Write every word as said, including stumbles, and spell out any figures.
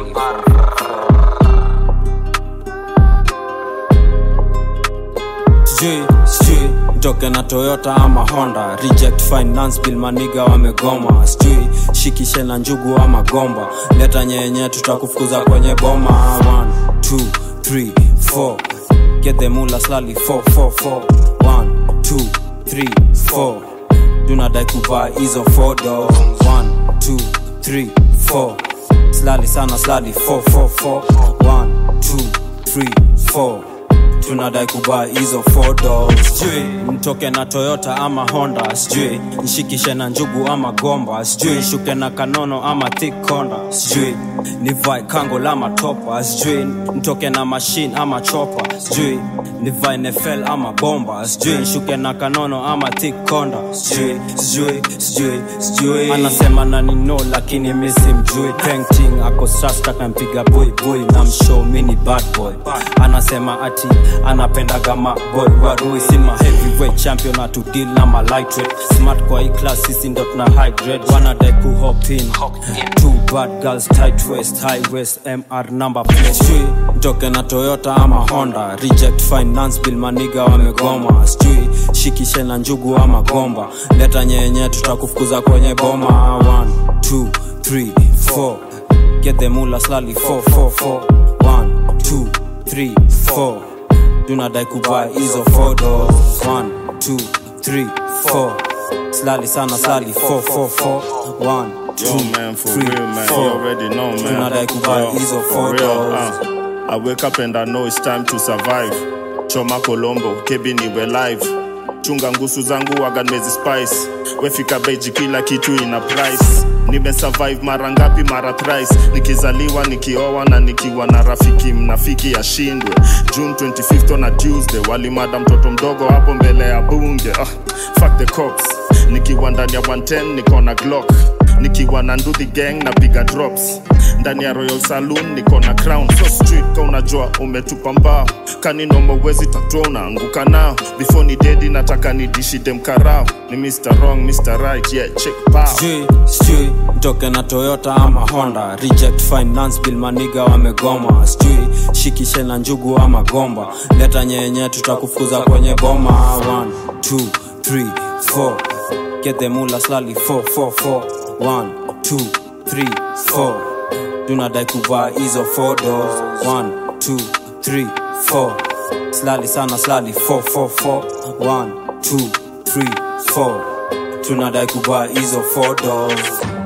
Sijui, sijui Toke na Toyota ama Honda. Reject finance bill maniga wamegoma. Sijui shikishe na njugu ama gomba. Leta nyenye tutakufukuza kwenye boma. One, two, three, four. Get the mula slowly. Four, four, four. One, two, three, four. Tunadai kuvaa hizo four doors. One, two, three, four. Slowly sana slowly. Four, four, four. One, two, three, four. Tunadai kuvaa hizo four doors. Sijui mtoke na Toyota ama Honda. Sijui nishikishe na njugu ama gomba. Sijui shuke na Kanono ama thick Honda. Sijui nivae kango la matopa. Sijui mtoke na machine ama chopper. Sijui nivae N F L ama bomba. Sijui shuke na Kanono ama thick Honda. Sijui, sijui, sijui, sijui anasema nani no lakini misi mjui. Painting ako sasta kampiga boy boy na mshow mini bad boy. Anasema ati anapenda kama boy warui sima heavyweight champion na to deal na ma lightweight. Smart kwa hii class sisi ndo tuna high grade. Wanadai ku hop in. Two bad girls tight waist high waist M R number plate. Sijui mtoke na Toyota ama Honda. Reject finance bill maniga wamegoma. Sijui shikishe na njugu ama gomba. Leta nyenye tutakufukuza kwenye boma. One, two, three, four. Get the mula slowly. Four, four, four. One, two, three, four. Tunadai kuvaa hizo four doors. One, two, three, four. Slowly sana slowly. Four, four, four. One, two, Yo, man, for three, real, man. four. You already know, man. Tunadai kuvaa hizo four doors. uh, I wake up and I know it's time to survive. Choma Colombo, kebi niwe live. Chunga ngusu zangu waga mezi spice. Wefika beji kila kitu ina price. Nime survive mara ngapi mara thrice. Nikizaliwa nikioa na nikiwa na rafiki mnafiki ya shindwe. June twenty-fifth on a Tuesday. Walimada mtoto mdogo hapo mbele ya bunge. uh, Fuck the cops. Nikiwa ndani ya one ten niko na Glock. Nikiwa na Nduthi gang na piga drops. Ndani ya Royal Saloon niko na crown. So street ka unajua umetupa mbao. Kanino mwezi tatua unaanguka nao. Before ni dedi nataka ni dishi dem karao. Ni Mister Wrong, Mister Right, yeah, check pow. Sijui, sijui mtoke na Toyota ama Honda. Reject finance bill maniga wamegoma. Sijui shikishe na njugu ama gomba. Leta nyenye tutakufukuza kwenye boma. One, two, three, four. Get the mula slowly. Four, four, four. One, two, three, four. Tunadai kuvaa hizo four doors. One, two, three, four. Slowly sana slowly. Four, four, four. One, two, three, four. Tunadai kuvaa hizo four doors.